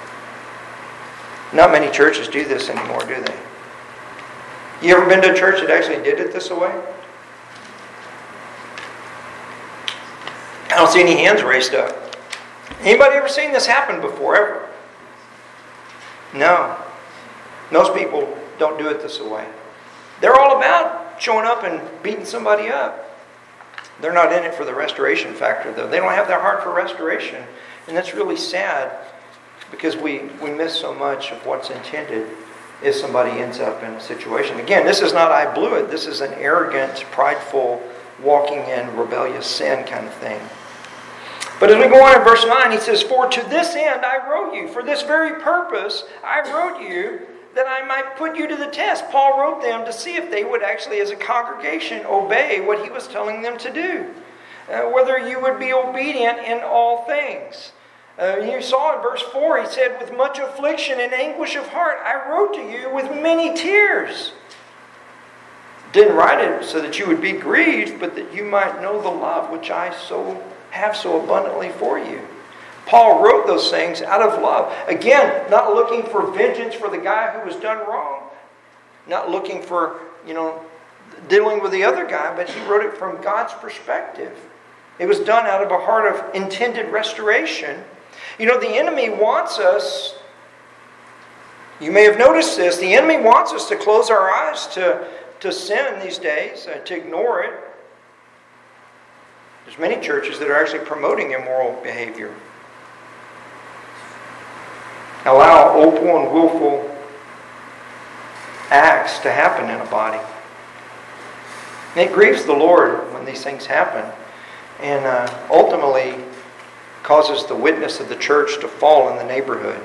Not many churches do this anymore, do they? You ever been to a church that actually did it this way? I don't see any hands raised up. Anybody ever seen this happen before, ever? No. Most people don't do it this way. They're all about showing up and beating somebody up. They're not in it for the restoration factor, though. They don't have their heart for restoration. And that's really sad because we miss so much of what's intended if somebody ends up in a situation. Again, this is not I blew it. This is an arrogant, prideful, walking in rebellious sin kind of thing. But as we go on in verse 9, he says, "For to this end I wrote you, for this very purpose I wrote you, that I might put you to the test." Paul wrote them to see if they would actually, as a congregation, obey what he was telling them to do. Whether you would be obedient in all things. You saw in verse 4, he said, "With much affliction and anguish of heart, I wrote to you with many tears." Didn't write it so that you would be grieved, but that you might know the love which I have so abundantly for you. Paul wrote those things out of love. Again, not looking for vengeance for the guy who was done wrong. Not looking for, dealing with the other guy, but he wrote it from God's perspective. It was done out of a heart of intended restoration. The enemy wants us, you may have noticed this, the enemy wants us to close our eyes to sin these days, to ignore it. There's many churches that are actually promoting immoral behavior. Allow open and willful acts to happen in a body. And it grieves the Lord when these things happen, and ultimately causes the witness of the church to fall in the neighborhood.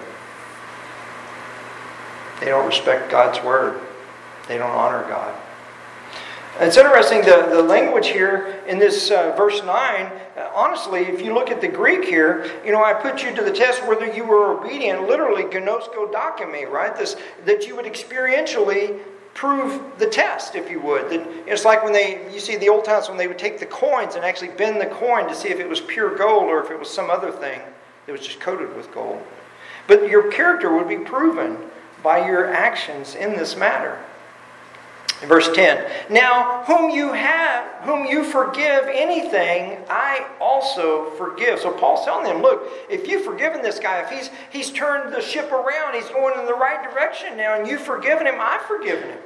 They don't respect God's word. They don't honor God. It's interesting, the language here in this verse 9, honestly, if you look at the Greek here, I put you to the test whether you were obedient, literally, gnosko dokime, right? That you would experientially prove the test, if you would. It's like when you see the old times when they would take the coins and actually bend the coin to see if it was pure gold or if it was some other thing that was just coated with gold. But your character would be proven by your actions in this matter. In verse 10, "Now whom you forgive anything, I also forgive." So Paul's telling them, look, if you've forgiven this guy, if he's turned the ship around, he's going in the right direction now, and you've forgiven him, I've forgiven him.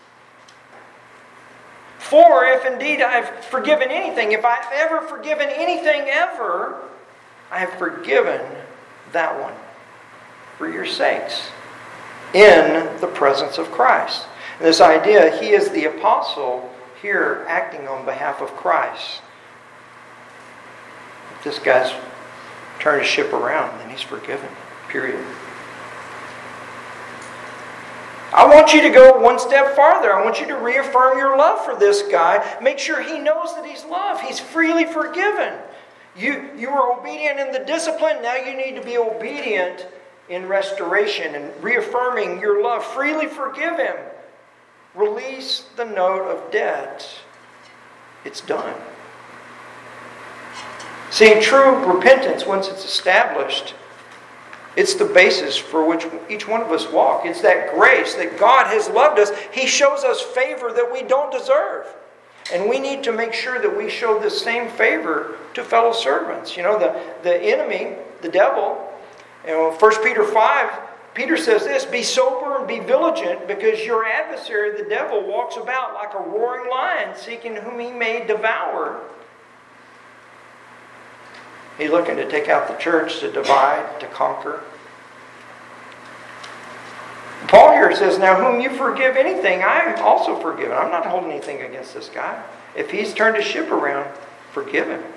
"For if indeed I've forgiven anything, if I've ever forgiven anything ever, I have forgiven that one for your sakes in the presence of Christ." And this idea, he is the apostle here acting on behalf of Christ. If this guy's turned his ship around, then he's forgiven. Period. I want you to go one step farther. I want you to reaffirm your love for this guy. Make sure he knows that he's loved. He's freely forgiven. You were obedient in the discipline. Now you need to be obedient in restoration and reaffirming your love. Freely forgive him. Release the note of debt. It's done. See, true repentance, once it's established, it's the basis for which each one of us walk. It's that grace that God has loved us. He shows us favor that we don't deserve. And we need to make sure that we show the same favor to fellow servants. The enemy, the devil, 1 Peter 5, Peter says this, "Be sober and be vigilant, because your adversary, the devil, walks about like a roaring lion, seeking whom he may devour." He's looking to take out the church, to divide, to conquer. Paul here says, "Now whom you forgive anything, I also forgive." I'm not holding anything against this guy. If he's turned his ship around, forgive him.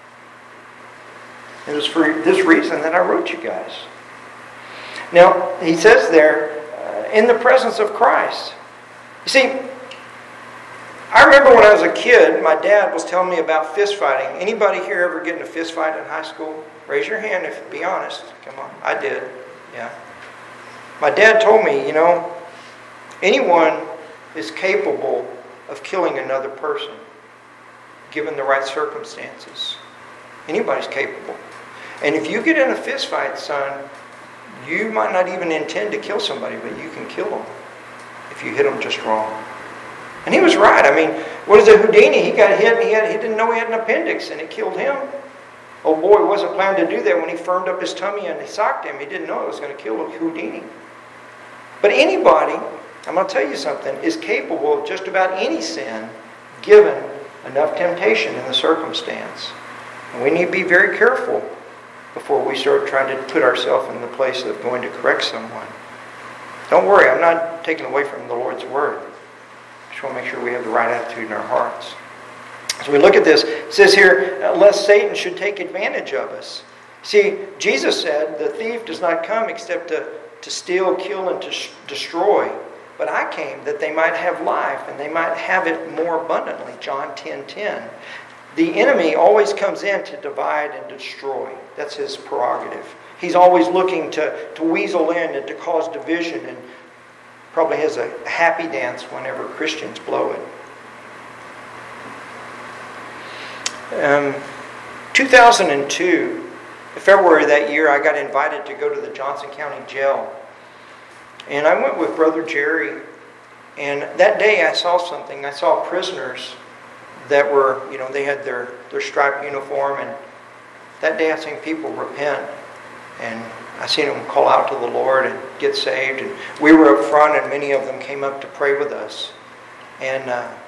It was for this reason that I wrote you guys. Now, he says there, in the presence of Christ. You see, I remember when I was a kid, my dad was telling me about fist fighting. Anybody here ever get in a fist fight in high school? Raise your hand if be honest. Come on, I did. Yeah. My dad told me, anyone is capable of killing another person, given the right circumstances. Anybody's capable. And if you get in a fist fight, son, you might not even intend to kill somebody, but you can kill them if you hit them just wrong. And he was right. I mean, what is it, Houdini? He got hit, and he didn't know he had an appendix, and it killed him. Oh boy, wasn't planning to do that when he firmed up his tummy and he socked him. He didn't know it was going to kill Houdini. But anybody, I'm going to tell you something, is capable of just about any sin, given enough temptation in the circumstance. And we need to be very careful before we start trying to put ourselves in the place of going to correct someone. Don't worry, I'm not taken away from the Lord's Word. I just want to make sure we have the right attitude in our hearts. As we look at this, it says here, lest Satan should take advantage of us. See, Jesus said, the thief does not come except to steal, kill, and to destroy. But I came that they might have life, and they might have it more abundantly. John 10:10. The enemy always comes in to divide and destroy. That's his prerogative. He's always looking to weasel in and to cause division, and probably has a happy dance whenever Christians blow it. 2002, in February that year, I got invited to go to the Johnson County Jail. And I went with Brother Jerry. And that day I saw something. I saw prisoners that were, they had their striped uniform. And that day I seen people repent. And I seen them call out to the Lord and get saved. And we were up front, and many of them came up to pray with us. And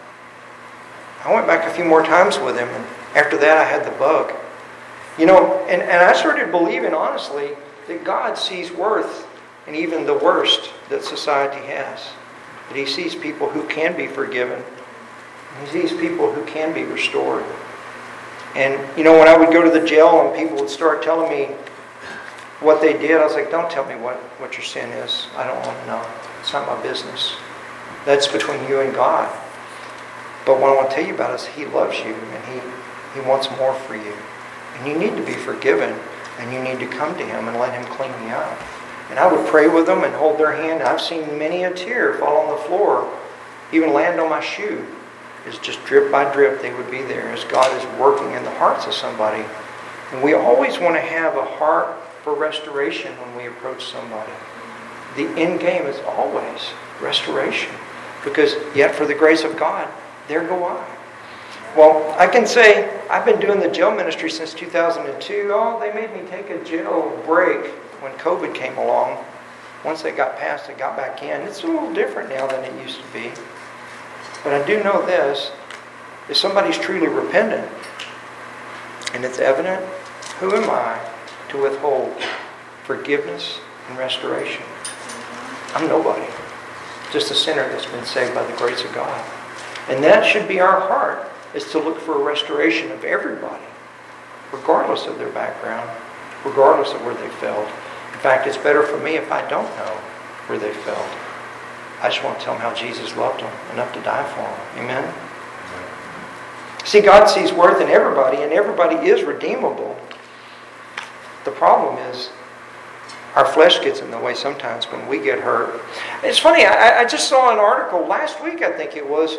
I went back a few more times with him. And after that I had the bug. And I started believing, honestly, that God sees worth in even the worst that society has. That He sees people who can be forgiven. And He sees people who can be restored. And, when I would go to the jail and people would start telling me what they did, I was like, don't tell me what your sin is. I don't want to know. It's not my business. That's between you and God. But what I want to tell you about is He loves you, and He wants more for you. And you need to be forgiven, and you need to come to Him and let Him clean you up. And I would pray with them and hold their hand. I've seen many a tear fall on the floor, even land on my shoe. It's just drip by drip they would be there as God is working in the hearts of somebody. And we always want to have a heart for restoration when we approach somebody. The end game is always restoration. Because yet for the grace of God, there go I. Well, I can say I've been doing the jail ministry since 2002. Oh, they made me take a jail break when COVID came along. Once they got past it, got back in. It's a little different now than it used to be. But I do know this. If somebody's truly repentant and it's evident, who am I to withhold forgiveness and restoration? I'm nobody. Just a sinner that's been saved by the grace of God. And that should be our heart, is to look for a restoration of everybody, regardless of their background, regardless of where they failed. In fact, it's better for me if I don't know where they failed. I just want to tell them how Jesus loved them enough to die for them. Amen? See, God sees worth in everybody, and everybody is redeemable. The problem is, our flesh gets in the way sometimes when we get hurt. It's funny, I just saw an article last week, I think it was,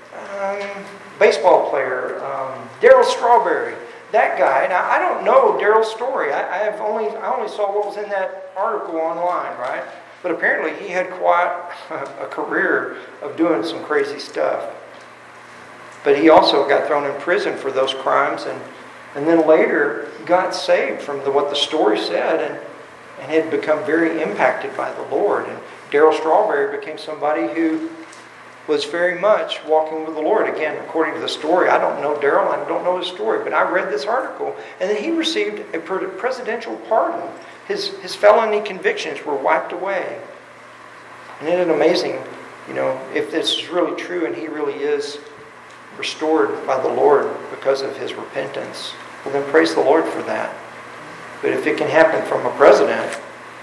baseball player, Darryl Strawberry. That guy, now I don't know Darryl's story. I only saw what was in that article online, right? But apparently he had quite a career of doing some crazy stuff. But he also got thrown in prison for those crimes, and then later got saved from what the story said, and had become very impacted by the Lord. And Darryl Strawberry became somebody who was very much walking with the Lord. Again, according to the story, I don't know Darryl, I don't know his story, but I read this article, and then he received a presidential pardon. His felony convictions were wiped away. And isn't it amazing, if this is really true and he really is restored by the Lord because of his repentance, well then praise the Lord for that. But if it can happen from a president,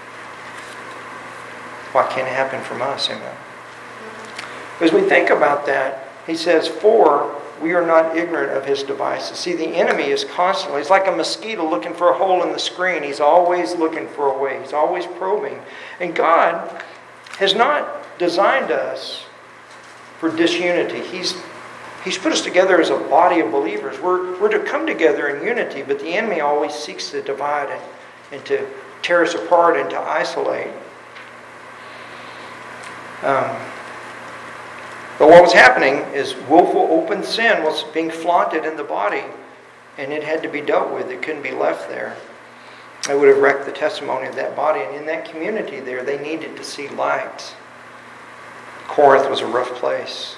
why can't it happen from us? Amen. As we think about that, he says, for we are not ignorant of his devices. See, the enemy is constantly, it's like a mosquito looking for a hole in the screen. He's always looking for a way. He's always probing. And God has not designed us for disunity. He's put us together as a body of believers. We're to come together in unity, but the enemy always seeks to divide and to tear us apart and to isolate. But what was happening is willful open sin was being flaunted in the body, and it had to be dealt with. It couldn't be left there. It would have wrecked the testimony of that body. And in that community there, they needed to see light. Corinth was a rough place.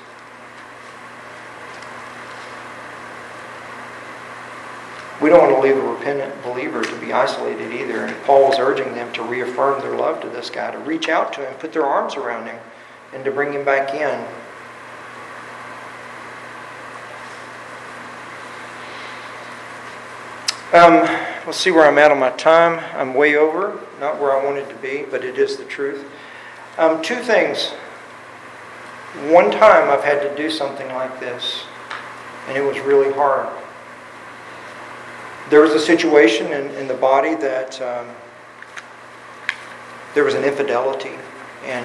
We don't want to leave a repentant believer to be isolated either. And Paul was urging them to reaffirm their love to this guy, to reach out to him, put their arms around him, and to bring him back in. Let's see where I'm at on my time. I'm way over, not where I wanted to be, but it is the truth. Two things. One time I've had to do something like this, and it was really hard. There was a situation in the body that there was an infidelity, and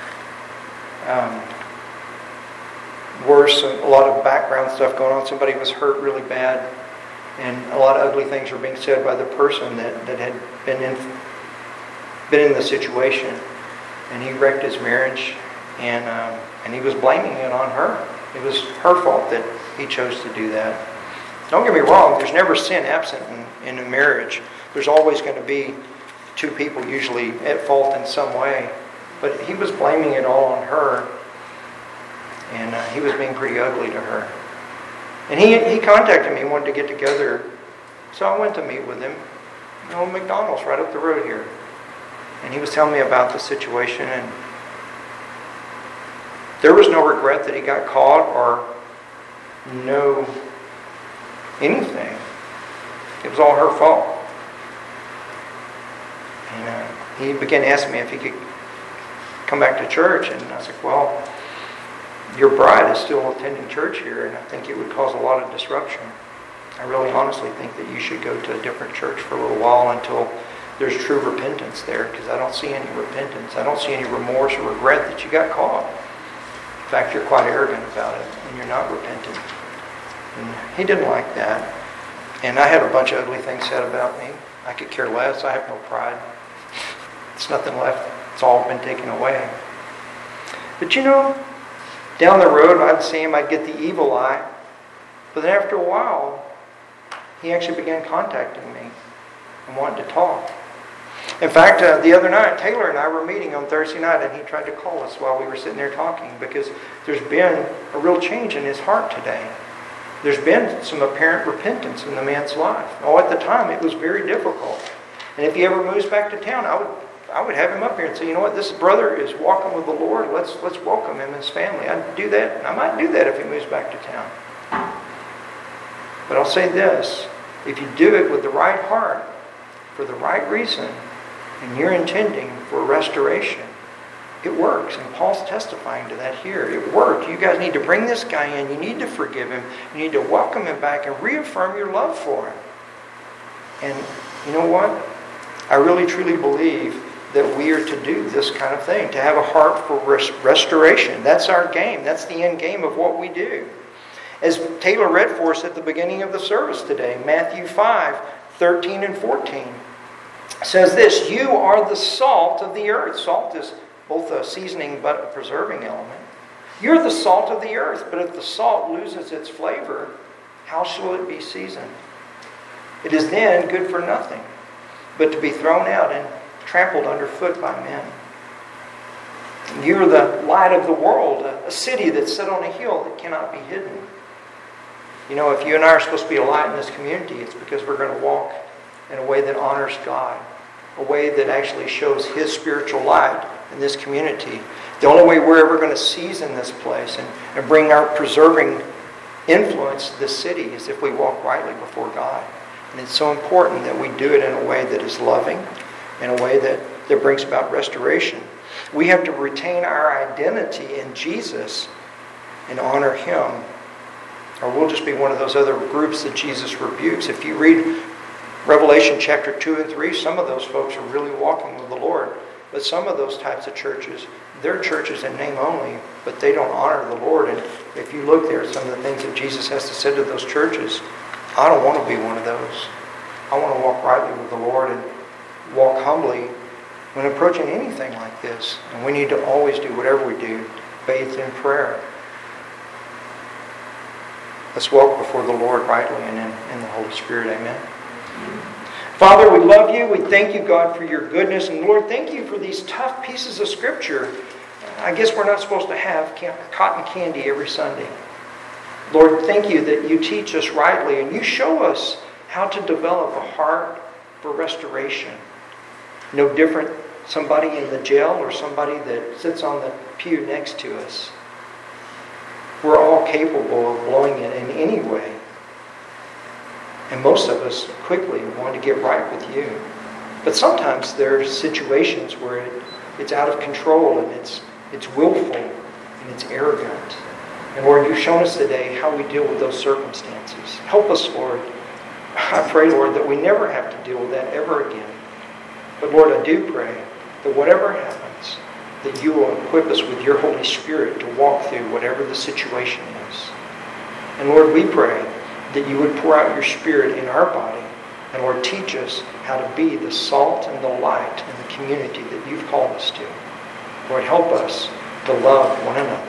worse, a lot of background stuff going on. Somebody was hurt really bad, and a lot of ugly things were being said by the person that had been in the situation. And he wrecked his marriage, and he was blaming it on her. It was her fault that he chose to do that. Don't get me wrong, there's never sin absent in a marriage. There's always going to be two people usually at fault in some way. But he was blaming it all on her, and he was being pretty ugly to her. And he contacted me and wanted to get together, so I went to meet with him. McDonald's right up the road here. And he was telling me about the situation, and there was no regret that he got caught or no anything. It was all her fault. And he began asking me if he could come back to church, and I said, well, your bride is still attending church here, and I think it would cause a lot of disruption. I really honestly think that you should go to a different church for a little while until there's true repentance there, because I don't see any repentance. I don't see any remorse or regret that you got caught. In fact, you're quite arrogant about it, and you're not repentant. And he didn't like that. And I had a bunch of ugly things said about me. I could care less. I have no pride. There's nothing left. It's all been taken away. But down the road, I'd see him, I'd get the evil eye. But then after a while, he actually began contacting me and wanted to talk. In fact, the other night, Taylor and I were meeting on Thursday night, and he tried to call us while we were sitting there talking, because there's been a real change in his heart today. There's been some apparent repentance in the man's life. At the time, it was very difficult. And if he ever moves back to town, I would have him up here and say, you know what, this brother is walking with the Lord. Let's welcome him and his family. I'd do that, and I might do that if he moves back to town. But I'll say this, if you do it with the right heart, for the right reason, and you're intending for restoration, it works. And Paul's testifying to that here. It worked. You guys need to bring this guy in. You need to forgive him. You need to welcome him back and reaffirm your love for him. And you know what? I really truly believe that we are to do this kind of thing, to have a heart for restoration. That's our game. That's the end game of what we do. As Taylor read for us at the beginning of the service today, Matthew 5:13 and 14 says this, you are the salt of the earth. Salt is both a seasoning but a preserving element. You're the salt of the earth, but if the salt loses its flavor, how shall it be seasoned? It is then good for nothing, but to be thrown out and trampled underfoot by men. You're the light of the world, a city that's set on a hill that cannot be hidden. If you and I are supposed to be a light in this community, it's because we're going to walk in a way that honors God, a way that actually shows His spiritual light in this community. The only way we're ever going to season this place and bring our preserving influence to this city is if we walk rightly before God. And it's so important that we do it in a way that is loving, in a way that brings about restoration. We have to retain our identity in Jesus and honor Him, or we'll just be one of those other groups that Jesus rebukes. If you read Revelation chapter 2 and 3, some of those folks are really walking with the Lord. But some of those types of churches, they're churches in name only, but they don't honor the Lord. And if you look there at some of the things that Jesus has to say to those churches, I don't want to be one of those. I want to walk rightly with the Lord and walk humbly when approaching anything like this. And we need to always do whatever we do, bathed in prayer. Let's walk before the Lord rightly and in the Holy Spirit. Amen. Father, we love you. We thank you, God, for your goodness. And Lord, thank you for these tough pieces of Scripture. I guess we're not supposed to have cotton candy every Sunday. Lord, thank you that you teach us rightly and you show us how to develop a heart for restoration. No different somebody in the jail or somebody that sits on the pew next to us. We're all capable of blowing it in any way. And most of us quickly want to get right with you. But sometimes there are situations where it's out of control and it's willful and it's arrogant. And Lord, you've shown us today how we deal with those circumstances. Help us, Lord. I pray, Lord, that we never have to deal with that ever again. But Lord, I do pray that whatever happens, that you will equip us with your Holy Spirit to walk through whatever the situation is. And Lord, we pray that you would pour out your Spirit in our body. And Lord, teach us how to be the salt and the light in the community that you've called us to. Lord, help us to love one another.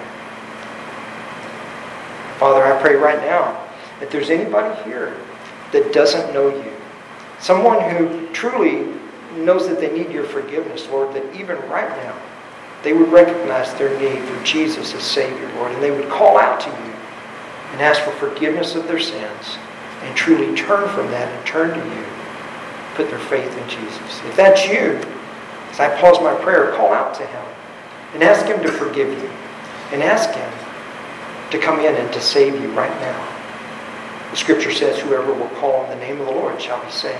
Father, I pray right now that there's anybody here that doesn't know you, someone who truly knows that they need your forgiveness, Lord, that even right now they would recognize their need for Jesus as Savior, Lord, and they would call out to you and ask for forgiveness of their sins and truly turn from that and turn to you, put their faith in Jesus. If that's you, as I pause my prayer, call out to him and ask him to forgive you and ask him to come in and to save you right now. The scripture says, whoever will call on the name of the Lord shall be saved.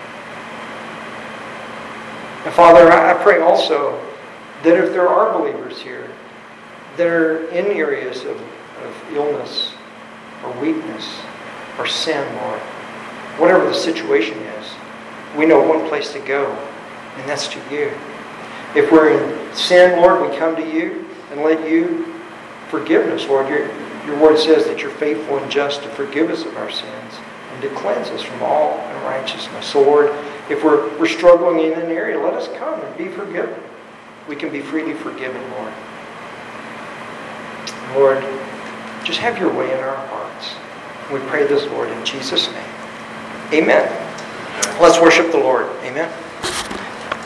And Father, I pray also that if there are believers here that are in areas of illness or weakness or sin, Lord, whatever the situation is, we know one place to go, and that's to you. If we're in sin, Lord, we come to you and let you forgive us, Lord. Your word says that you're faithful and just to forgive us of our sins and to cleanse us from all unrighteousness. So, Lord, if we're struggling in an area, let us come and be forgiven. We can be freely forgiven, Lord. Lord, just have your way in our hearts. We pray this, Lord, in Jesus' name. Amen. Let's worship the Lord. Amen.